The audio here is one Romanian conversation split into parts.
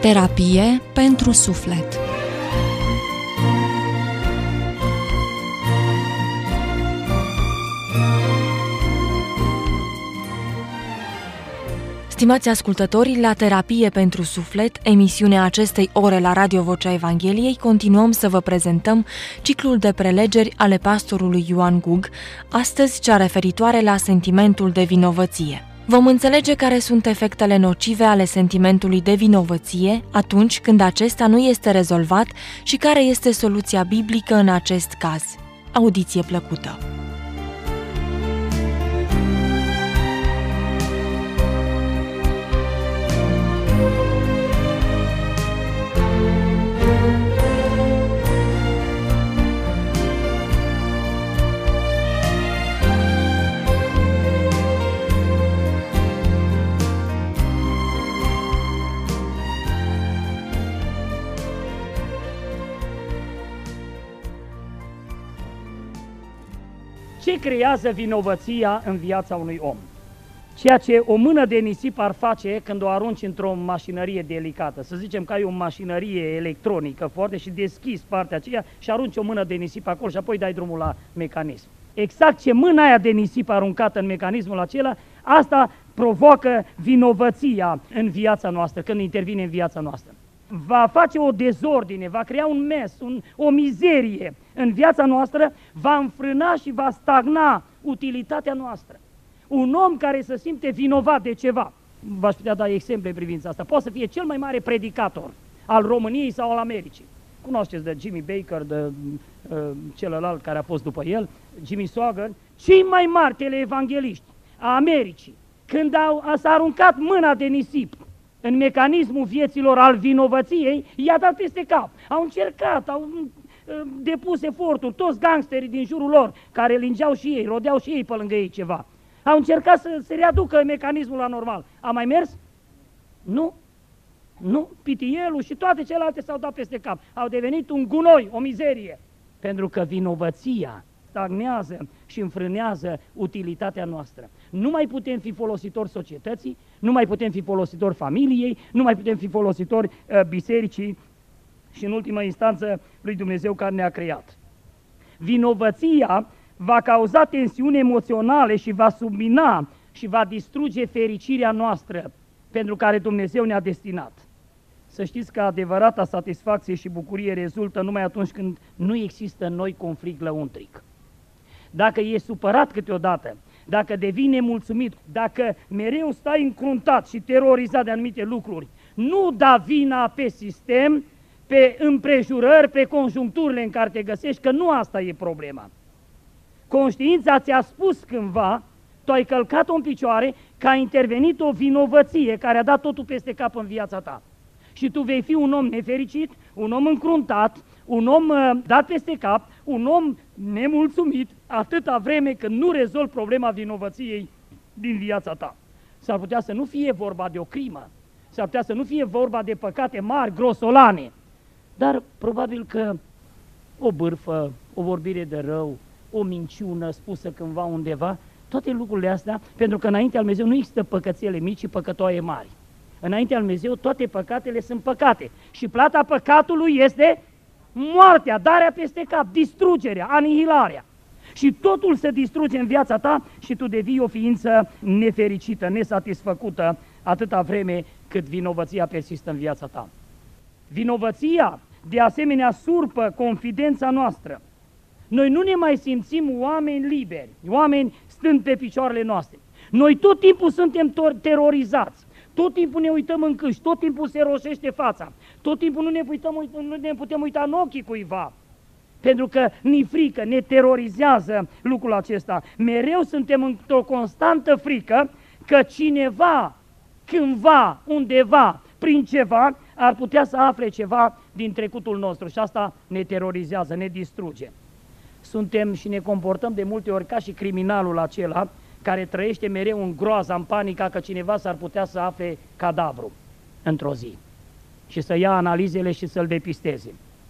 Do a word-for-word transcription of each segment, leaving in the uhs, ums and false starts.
Terapie pentru suflet. Stimați ascultători, la Terapie pentru suflet, emisiunea acestei ore la Radio Vocea Evangheliei, continuăm să vă prezentăm ciclul de prelegeri ale pastorului Ioan Gug, astăzi cea referitoare la sentimentul de vinovăție. Vom înțelege care sunt efectele nocive ale sentimentului de vinovăție atunci când acesta nu este rezolvat și care este soluția biblică în acest caz. Audiție plăcută! Ce creează vinovăția în viața unui om? Ceea ce o mână de nisip ar face când o arunci într-o mașinărie delicată. Să zicem că ai o mașinărie electronică foarte și deschizi partea aceea și arunci o mână de nisip acolo și apoi dai drumul la mecanism. Exact ce mâna aia de nisip aruncată în mecanismul acela, asta provoacă vinovăția în viața noastră, când intervine în viața noastră. Va face o dezordine, va crea un mes, un, o mizerie în viața noastră, va înfrâna și va stagna utilitatea noastră. Un om care se simte vinovat de ceva, v-aș putea da exemple în privința asta, poate să fie cel mai mare predicator al României sau al Americii. Cunoașteți de Jimmy Baker, de uh, celălalt care a fost după el, Jimmy Swaggart, cei mai mari teleevangeliști a Americii, când au, s-a aruncat mâna de nisip în mecanismul vieților al vinovăției, i-a dat peste cap. Au încercat, au uh, depus eforturi, toți gangsterii din jurul lor, care lingeau și ei, rodeau și ei pe lângă ei ceva. Au încercat să se readucă mecanismul la normal. A mai mers? Nu. Nu. Pitielul și toate celelalte s-au dat peste cap. Au devenit un gunoi, o mizerie. Pentru că vinovăția stagnează și înfrânează utilitatea noastră. Nu mai putem fi folositori societății, nu mai putem fi folositori familiei, nu mai putem fi folositori uh, bisericii și în ultima instanță lui Dumnezeu care ne-a creat. Vinovăția va cauza tensiuni emoționale și va submina și va distruge fericirea noastră pentru care Dumnezeu ne-a destinat. Să știți că adevărata satisfacție și bucurie rezultă numai atunci când nu există în noi conflict lăuntric. Dacă e supărat câteodată, dacă devii nemulțumit, dacă mereu stai încruntat și terorizat de anumite lucruri, nu da vina pe sistem, pe împrejurări, pe conjuncturile în care te găsești, că nu asta e problema. Conștiința ți-a spus cândva, tu ai călcat-o în picioare, că a intervenit o vinovăție care a dat totul peste cap în viața ta. Și tu vei fi un om nefericit, un om încruntat, un om uh, dat peste cap, un om nemulțumit, atâta vreme când nu rezolvi problema vinovăției din viața ta. S-ar putea să nu fie vorba de o crimă, s-ar putea să nu fie vorba de păcate mari, grosolane, dar probabil că o bârfă, o vorbire de rău, o minciună spusă cândva undeva, toate lucrurile astea, pentru că înaintea lui Dumnezeu nu există păcățele mici și păcătoaie mari. Înaintea lui Dumnezeu toate păcatele sunt păcate și plata păcatului este moartea, darea peste cap, distrugerea, anihilarea. Și totul se distruge în viața ta și tu devii o ființă nefericită, nesatisfăcută, atâta vreme cât vinovăția persistă în viața ta. Vinovăția, de asemenea, surpă confidența noastră. Noi nu ne mai simțim oameni liberi, oameni stând pe picioarele noastre. Noi tot timpul suntem terorizați. Tot timpul ne uităm în câști, tot timpul se roșește fața, tot timpul nu ne, uităm, nu ne putem uita în ochii cuiva, pentru că ni frică, ne terorizează lucrul acesta. Mereu suntem într-o constantă frică că cineva, cândva, undeva, prin ceva, ar putea să afle ceva din trecutul nostru și asta ne terorizează, ne distruge. Suntem și ne comportăm de multe ori ca și criminalul acela care trăiește mereu în groaza, în panica că cineva s-ar putea să afle cadavru într-o zi și să ia analizele și să-l depisteze.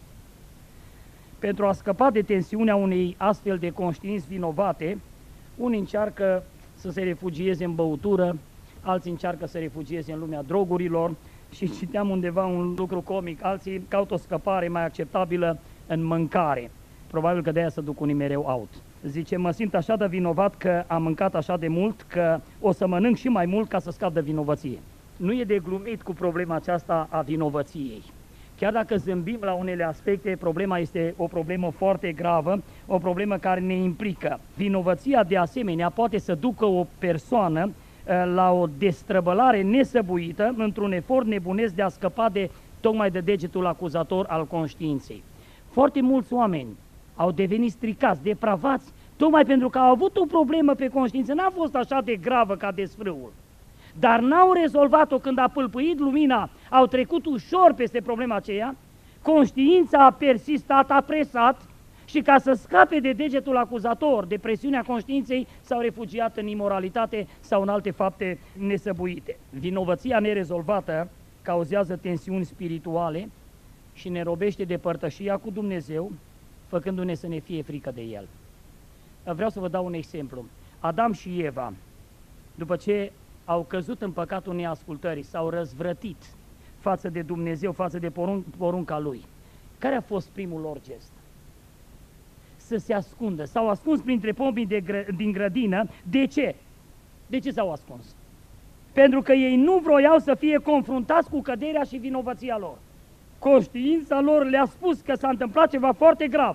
Pentru a scăpa de tensiunea unei astfel de conștiinți vinovate, unii încearcă să se refugieze în băutură, alții încearcă să refugieze în lumea drogurilor și citeam undeva un lucru comic, alții caută o scăpare mai acceptabilă în mâncare. Probabil că de aia se duc unii mereu out. Zice, mă simt așa de vinovat că am mâncat așa de mult că o să mănânc și mai mult ca să scap de vinovăție. Nu e de glumit cu problema aceasta a vinovăției. Chiar dacă zâmbim la unele aspecte, problema este o problemă foarte gravă, o problemă care ne implică. Vinovăția, de asemenea, poate să ducă o persoană la o destrăbălare nesăbuită, într-un efort nebunesc de a scăpa de tocmai de degetul acuzator al conștiinței. Foarte mulți oameni au devenit stricați, depravați, tocmai pentru că au avut o problemă pe conștiință. N-a fost așa de gravă ca desfrâul, dar n-au rezolvat-o când a pâlpâit lumina, au trecut ușor peste problema aceea, conștiința a persistat, a presat și ca să scape de degetul acuzator, de presiunea conștiinței, s-au refugiat în imoralitate sau în alte fapte nesăbuite. Vinovăția nerezolvată cauzează tensiuni spirituale și ne robește de părtășia cu Dumnezeu, făcându-ne să ne fie frică de El. Vreau să vă dau un exemplu. Adam și Eva, după ce au căzut în păcatul neascultării, s-au răzvrătit față de Dumnezeu, față de porun porunca Lui. Care a fost primul lor gest? Să se ascundă. S-au ascuns printre pomii de gră din grădină. De ce? De ce s-au ascuns? Pentru că ei nu vroiau să fie confruntați cu căderea și vinovăția lor. Conștiința lor le-a spus că s-a întâmplat ceva foarte grav.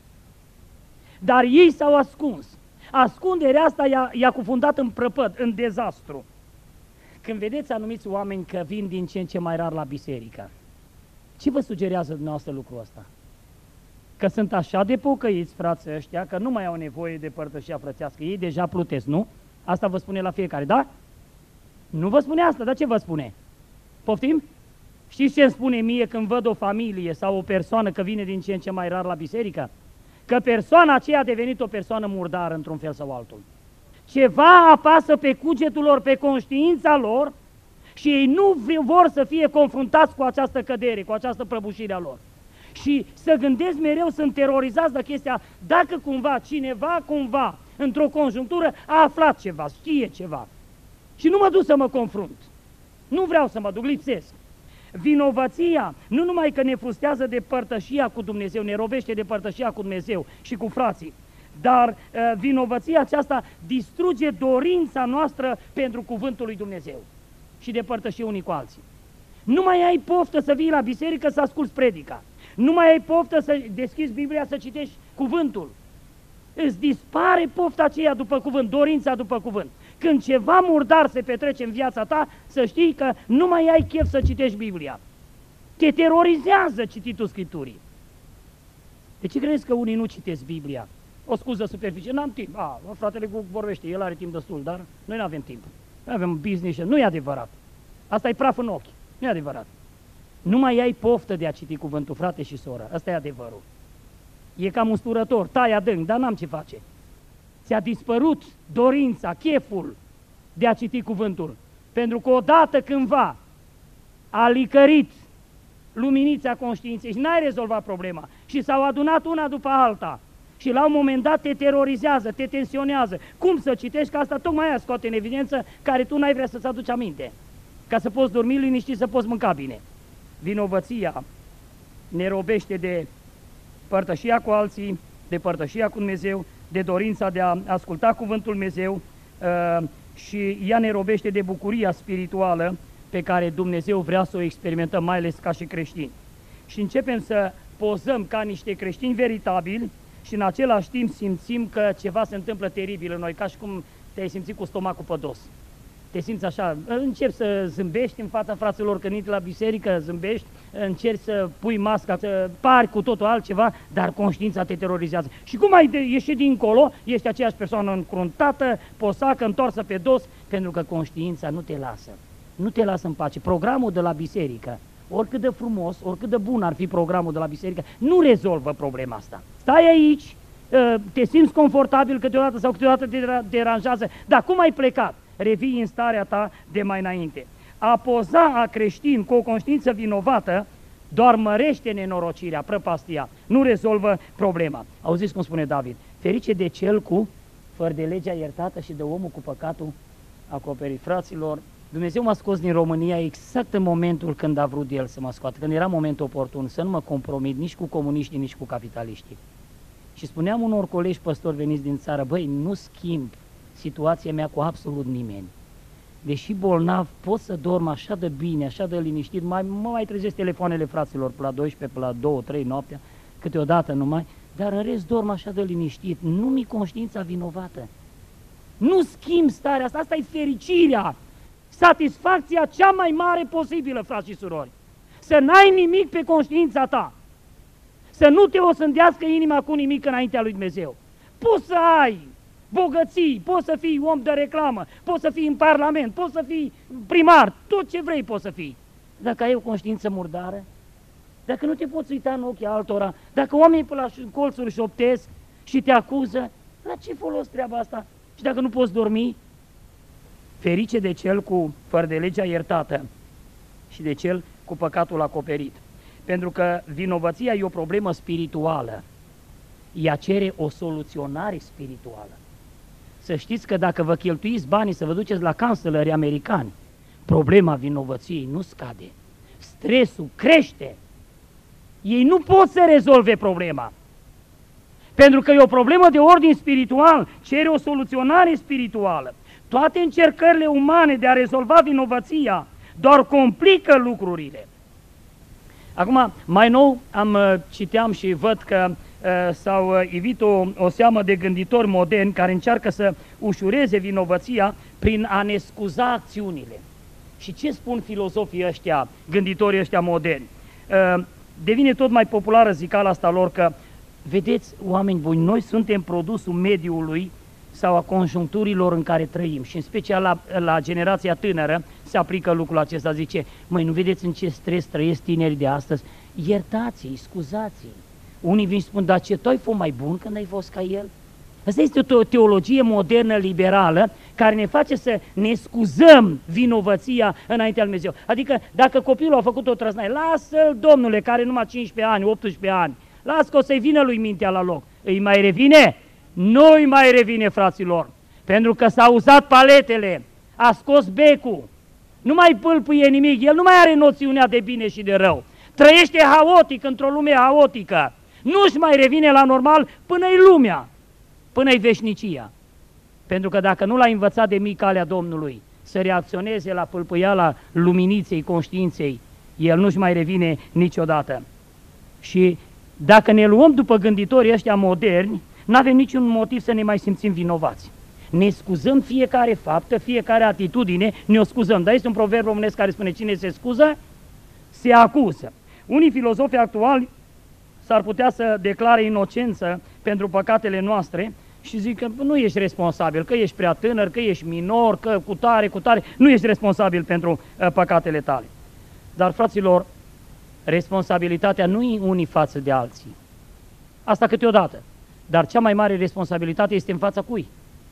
Dar ei s-au ascuns. Ascunderea asta i-a cufundat în prăpăd, în dezastru. Când vedeți anumiți oameni că vin din ce în ce mai rar la biserică, ce vă sugerează dumneavoastră lucrul ăsta? Că sunt așa de pocăiți, frații ăștia, că nu mai au nevoie de părtășia frățească. Ei deja plutesc, nu? Asta vă spune la fiecare, da? Nu vă spune asta, dar ce vă spune? Poftim? Știți ce îmi spune mie când văd o familie sau o persoană că vine din ce în ce mai rar la biserică? Că persoana aceea a devenit o persoană murdară într-un fel sau altul. Ceva apasă pe cugetul lor, pe conștiința lor și ei nu vor să fie confruntați cu această cădere, cu această prăbușire a lor. Și să gândesc mereu, sunt terorizați de chestia, dacă cumva, cineva cumva, într-o conjunctură, a aflat ceva, știe ceva și nu mă duc să mă confrunt. Nu vreau să mă duc, lipsesc. Vinovăția nu numai că ne frustează de părtășia cu Dumnezeu, ne robește de părtășia cu Dumnezeu și cu frații, dar uh, vinovăția aceasta distruge dorința noastră pentru cuvântul lui Dumnezeu și de părtășie unii cu alții. Nu mai ai poftă să vii la biserică să asculți predica, nu mai ai poftă să deschizi Biblia să citești cuvântul. Îți dispare pofta aceea după cuvânt, dorința după cuvânt. Când ceva murdar se petrece în viața ta, să știi că nu mai ai chef să citești Biblia. Te terorizează cititul Scripturii. De ce crezi că unii nu citesc Biblia? O scuză superficială, n-am timp. A, fratele Gug vorbește, el are timp destul, dar noi nu avem timp. Noi avem business, nu e adevărat. Asta e praf în ochi, nu e adevărat. Nu mai ai poftă de a citi cuvântul, frate și soră, asta e adevărul. E cam usturător, tai adânc, dar n-am ce face. Ți-a dispărut dorința, cheful de a citi cuvântul, pentru că odată cândva a licărit luminița conștiinței și n-ai rezolvat problema și s-au adunat una după alta și la un moment dat te terorizează, te tensionează. Cum să citești, că asta tocmai aia scoate în evidență care tu n-ai vrea să-ți aduci aminte, ca să poți dormi liniștit, să poți mânca bine. Vinovăția ne robește de părtășia cu alții, de părtășia cu Dumnezeu, de dorința de a asculta cuvântul Dumnezeu uh, și ea ne robește de bucuria spirituală pe care Dumnezeu vrea să o experimentăm, mai ales ca și creștini. Și începem să pozăm ca niște creștini veritabili și în același timp simțim că ceva se întâmplă teribil în noi, ca și cum te-ai simțit cu stomacul pădos. Te simți așa, începi să zâmbești în fața fraților când intri la biserică, zâmbești, încerci să pui masca, să pari cu totul altceva, dar conștiința te terorizează. Și cum ai ieșit dincolo, ești aceeași persoană încruntată, posacă, întoarsă pe dos, pentru că conștiința nu te lasă. Nu te lasă în pace. Programul de la biserică, oricât de frumos, oricât de bun ar fi programul de la biserică, nu rezolvă problema asta. Stai aici, te simți confortabil câteodată sau câteodată te deranjează, dar cum ai plecat? Revii în starea ta de mai înainte. A poza a creștin cu o conștiință vinovată doar mărește nenorocirea, prăpastia, nu rezolvă problema. Auziți cum spune David? Ferice de cel cu, fără de legea iertată și de omul cu păcatul acoperit. Fraților, Dumnezeu m-a scos din România exact în momentul când a vrut El să mă scoată, când era momentul oportun, să nu mă compromit nici cu comuniștii, nici cu capitaliștii. Și spuneam unor colegi păstori veniți din țară, băi, nu schimb situația mea cu absolut nimeni. Deși bolnav, pot să dorm așa de bine, așa de liniștit, mai, mă mai trezesc telefoanele fraților pe la douăsprezece, pe la două, trei noaptea, câteodată numai, dar în rest dorm așa de liniștit, nu mi conștiința vinovată. Nu schimb starea asta, asta e fericirea, satisfacția cea mai mare posibilă, frați și surori. Să n-ai nimic pe conștiința ta, să nu te osândească inima cu nimic înaintea lui Dumnezeu. Poți să ai bogății, poți să fii om de reclamă, poți să fii în parlament, poți să fii primar, tot ce vrei poți să fii. Dacă ai o conștiință murdară, dacă nu te poți uita în ochii altora, dacă oamenii pe la colțuri șoptesc și te acuză, la ce folos treaba asta? Și dacă nu poți dormi, ferice de cel cu fără de legea iertată și de cel cu păcatul acoperit. Pentru că vinovăția e o problemă spirituală. Ea cere o soluționare spirituală. Să știți că dacă vă cheltuiți banii să vă duceți la cancelării americani, problema vinovăției nu scade. Stresul crește. Ei nu pot să rezolve problema. Pentru că e o problemă de ordin spiritual, cere o soluționare spirituală. Toate încercările umane de a rezolva vinovăția doar complică lucrurile. Acum, mai nou, am citeam și văd că uh, s-au ivit o, o seamă de gânditori moderni care încearcă să ușureze vinovăția prin a ne scuza acțiunile. Și ce spun filozofii ăștia, gânditorii ăștia moderni? Uh, devine tot mai populară zicala asta lor că, vedeți, oameni buni, noi suntem produsul mediului sau a conjuncturilor în care trăim și în special la, la generația tânără se aplică lucrul acesta, zice, măi, nu vedeți în ce stres trăiesc tinerii de astăzi? Iertați-i, scuzați-i. Unii vin și spun, dar ce tu ai fost mai bun când ai fost ca el? Asta este o teologie modernă, liberală, care ne face să ne scuzăm vinovăția înaintea lui Dumnezeu. Adică dacă copilul a făcut o trăznaie, lasă-l, domnule, care numai cincisprezece ani, optsprezece ani, lasă că o să-i vină lui mintea la loc. Îi mai revine? Nu-i mai revine, fraților, pentru că s-au uzat paletele, a scos becul, nu mai pâlpâie nimic, el nu mai are noțiunea de bine și de rău. Trăiește haotic într-o lume haotică, nu-și mai revine la normal până-i lumea, până-i veșnicia. Pentru că dacă nu l-a învățat de mic calea Domnului să reacționeze la pâlpâiala luminiței conștiinței, el nu-și mai revine niciodată. Și dacă ne luăm după gânditorii ăștia moderni, n-avem niciun motiv să ne mai simțim vinovați. Ne scuzăm fiecare faptă, fiecare atitudine, ne o scuzăm. Dar este un proverb românesc care spune, cine se scuză, se acuză. Unii filozofi actuali s-ar putea să declare inocență pentru păcatele noastre și zic că nu ești responsabil, că ești prea tânăr, că ești minor, că cu tare, cu tare, nu ești responsabil pentru uh, păcatele tale. Dar, fraților, responsabilitatea nu e unii față de alții. Asta câteodată. Dar cea mai mare responsabilitate este în fața cui?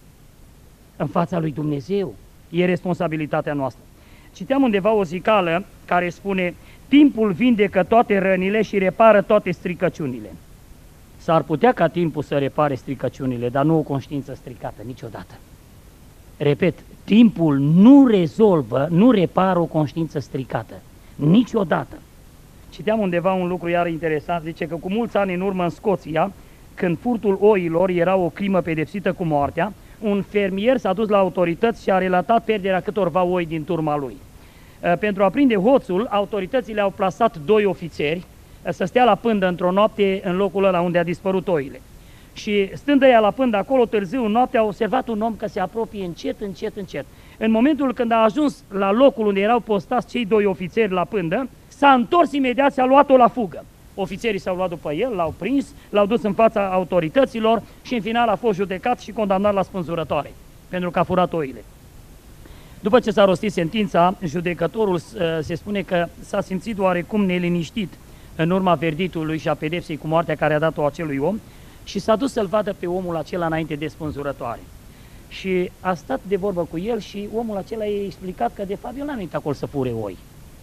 În fața lui Dumnezeu. E responsabilitatea noastră. Citeam undeva o zicală care spune, timpul vindecă toate rănile și repară toate stricăciunile. S-ar putea ca timpul să repare stricăciunile, dar nu o conștiință stricată, niciodată. Repet, timpul nu rezolvă, nu repară o conștiință stricată, niciodată. Citeam undeva un lucru iar interesant, zice că cu mulți ani în urmă în Scoția, când furtul oilor era o crimă pedepsită cu moartea, un fermier s-a dus la autorități și a relatat pierderea câtorva oi din turma lui. Pentru a prinde hoțul, autoritățile au plasat doi ofițeri să stea la pândă într-o noapte în locul ăla unde a dispărut oile. Și stând ea la pândă acolo, târziu în noapte, a observat un om că se apropie încet, încet, încet. În momentul când a ajuns la locul unde erau postați cei doi ofițeri la pândă, s-a întors imediat, s-a luat-o la fugă. Ofițerii s-au luat după el, l-au prins, l-au dus în fața autorităților și în final a fost judecat și condamnat la spânzurătoare, pentru că a furat oile. După ce s-a rostit sentința, judecătorul se spune că s-a simțit oarecum neliniștit în urma verdictului și a pedepsei cu moartea care a dat-o acelui om și s-a dus să-l vadă pe omul acela înainte de spânzurătoare. Și a stat de vorbă cu el și omul acela i-a explicat că de fapt el n-a venit acolo să fure oi.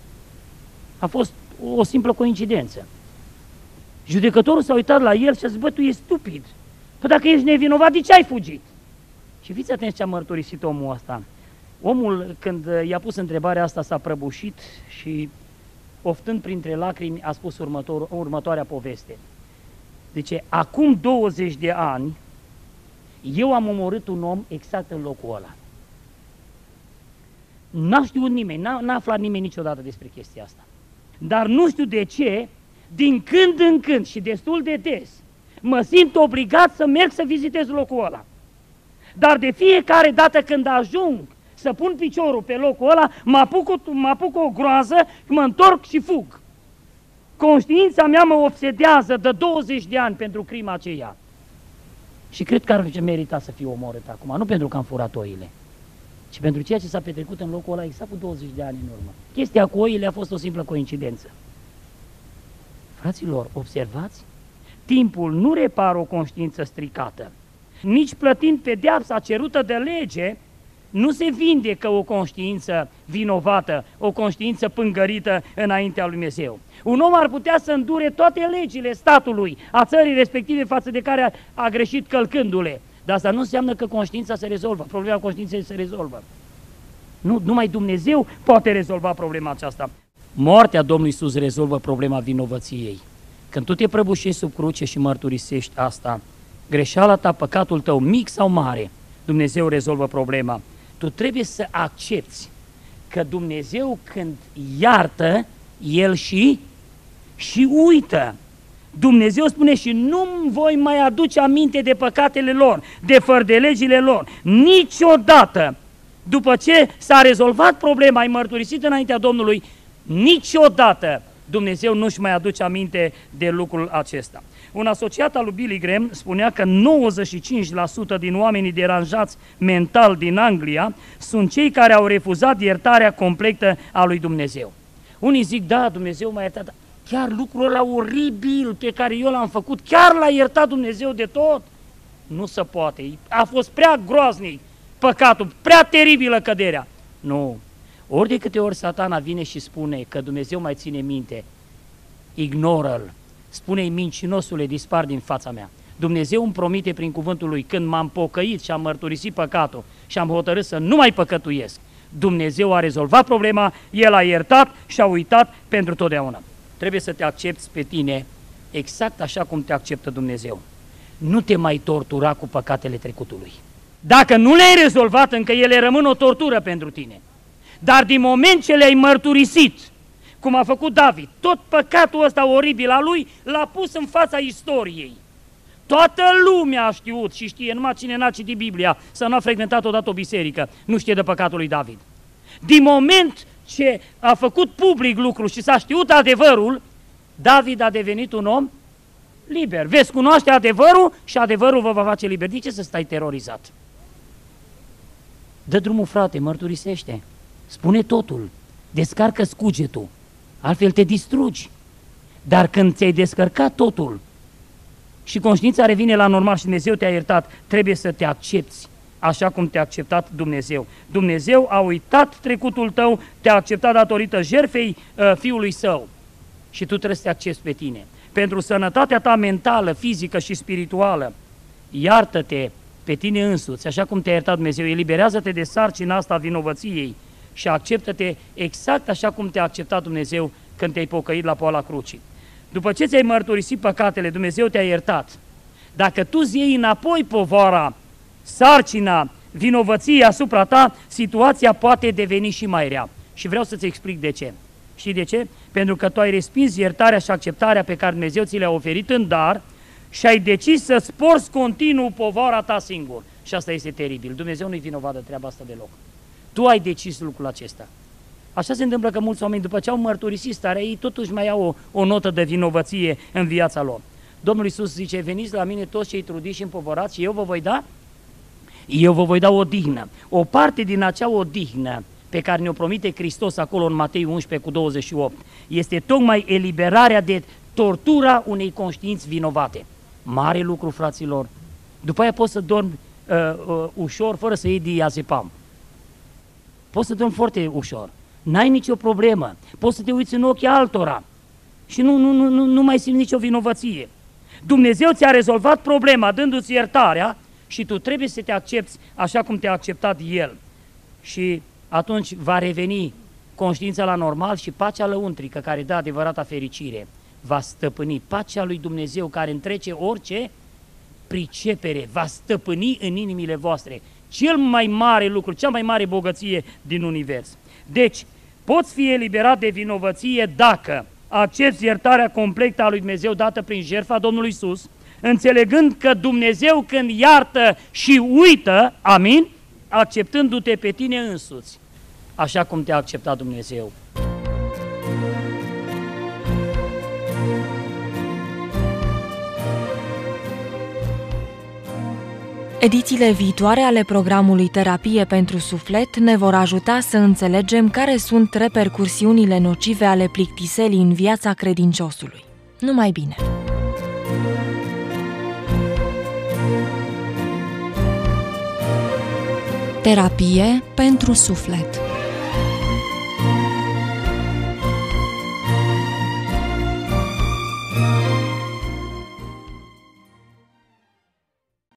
A fost o simplă coincidență. Judecătorul s-a uitat la el și a zis, bă, tu ești stupid. Păi dacă ești nevinovat, de ce ai fugit? Și fiți atenți ce a mărturisit omul ăsta. Omul, când i-a pus întrebarea asta, s-a prăbușit și, oftând printre lacrimi, a spus următor, următoarea poveste. Zice, acum douăzeci de ani, eu am omorât un om exact în locul ăla. N-a știut nimeni, n-a, n-a aflat nimeni niciodată despre chestia asta. Dar nu știu de ce, din când în când și destul de des, mă simt obligat să merg să vizitez locul ăla. Dar de fiecare dată când ajung să pun piciorul pe locul ăla, mă apuc o, mă apuc o groază, mă întorc și fug. Conștiința mea mă obsedează de douăzeci de ani pentru crima aceea. Și cred că ar merita să fiu omorât acum, nu pentru că am furat oile, ci pentru ceea ce s-a petrecut în locul ăla exact cu douăzeci de ani în urmă. Chestia cu oile a fost o simplă coincidență. Fraților, observați? Timpul nu repară o conștiință stricată. Nici plătind pedeapsa cerută de lege, nu se vindecă o conștiință vinovată, o conștiință pângărită înaintea lui Dumnezeu. Un om ar putea să îndure toate legile statului, a țării respective față de care a, a greșit călcându-le. Dar asta nu înseamnă că conștiința se rezolvă, problema conștiinței se rezolvă. Nu, numai Dumnezeu poate rezolva problema aceasta. Moartea Domnului Iisus rezolvă problema vinovăției. Când tu te prăbușești sub cruce și mărturisești asta, greșeala ta, păcatul tău, mic sau mare, Dumnezeu rezolvă problema. Tu trebuie să accepti că Dumnezeu când iartă, El și, și uită. Dumnezeu spune și nu-mi voi mai aduce aminte de păcatele lor, de fărdelegile lor, niciodată. După ce s-a rezolvat problema, ai mărturisit înaintea Domnului, niciodată Dumnezeu nu-și mai aduce aminte de lucrul acesta. Un asociat al lui Billy Graham spunea că nouăzeci și cinci la sută din oamenii deranjați mental din Anglia sunt cei care au refuzat iertarea completă a lui Dumnezeu. Unii zic, da, Dumnezeu m-a iertat, chiar lucrul ăla oribil pe care eu l-am făcut, chiar l-a iertat Dumnezeu de tot? Nu se poate, a fost prea groaznic păcatul, prea teribilă căderea. Nu, ori de câte ori Satana vine și spune că Dumnezeu mai ține minte, ignoră-l. Spune-i, mincinosule, dispar din fața mea. Dumnezeu îmi promite prin cuvântul Lui, când m-am pocăit și am mărturisit păcatul și am hotărât să nu mai păcătuiesc, Dumnezeu a rezolvat problema, El a iertat și a uitat pentru totdeauna. Trebuie să te accepti pe tine exact așa cum te acceptă Dumnezeu. Nu te mai tortura cu păcatele trecutului. Dacă nu le-ai rezolvat, încă ele rămân o tortură pentru tine. Dar din moment ce le-ai mărturisit, cum a făcut David, tot păcatul ăsta oribil al lui l-a pus în fața istoriei. Toată lumea a știut și știe, numai cine n-a citit Biblia sau n-a frecventat odată o biserică, nu știe de păcatul lui David. Din moment ce a făcut public lucru și s-a știut adevărul, David a devenit un om liber. Veți cunoaște adevărul și adevărul vă va face liber. De ce să stai terorizat? Dă drumul, frate, mărturisește, spune totul, descarcă scugetul, altfel te distrugi. Dar când ți-ai descărcat totul și conștiința revine la normal și Dumnezeu te-a iertat, trebuie să te accepti așa cum te-a acceptat Dumnezeu. Dumnezeu a uitat trecutul tău, te-a acceptat datorită jertfei uh, Fiului Său și tu trebuie să te accepti pe tine. Pentru sănătatea ta mentală, fizică și spirituală, iartă-te pe tine însuți, așa cum te-a iertat Dumnezeu, eliberează-te de sarcina asta a vinovăției și acceptă-te exact așa cum te-a acceptat Dumnezeu când te-ai pocăit la poala crucii. După ce ți-ai mărturisit păcatele, Dumnezeu te-a iertat. Dacă tu îți iei înapoi povara, sarcina, vinovăției asupra ta, situația poate deveni și mai rea. Și vreau să-ți explic de ce. Știi de ce? Pentru că tu ai respins iertarea și acceptarea pe care Dumnezeu ți le-a oferit în dar și ai decis să-ți porți continuu povara ta singur. Și asta este teribil. Dumnezeu nu-i vinovat de treaba asta deloc. Tu ai decis lucrul acesta. Așa se întâmplă că mulți oameni, după ce au mărturisit starea ei, totuși mai au o, o notă de vinovăție în viața lor. Domnul Iisus zice, veniți la mine toți cei trudiți și împovărați și eu vă voi da? Eu vă voi da o odihnă. O parte din acea odihnă pe care ne-o promite Hristos acolo în Matei unsprezece cu douăzeci și opt este tocmai eliberarea de tortura unei conștiinți vinovate. Mare lucru, fraților. După aia poți să dormi uh, uh, ușor, fără să iei diazepam. Poți să dormi foarte ușor. N-ai nicio problemă. Poți să te uiți în ochii altora și nu, nu, nu, nu, nu mai simți nicio vinovăție. Dumnezeu ți-a rezolvat problema dându-ți iertarea și tu trebuie să te accepți așa cum te-a acceptat El. și atunci va reveni conștiința la normal și pacea lăuntrică, care dă adevărata fericire, va stăpâni. Pacea lui Dumnezeu, care întrece orice pricepere, va stăpâni în inimile voastre. Cel mai mare lucru, cea mai mare bogăție din univers. Deci, poți fi eliberat de vinovăție dacă accepți iertarea completă a lui Dumnezeu dată prin jertfa Domnului Iisus, înțelegând că Dumnezeu când iartă și uită, amin, acceptându-te pe tine însuți, așa cum te-a acceptat Dumnezeu. Edițiile viitoare ale programului Terapie pentru Suflet ne vor ajuta să înțelegem care sunt repercursiunile nocive ale plictiselii în viața credinciosului. Numai bine! Terapie pentru Suflet.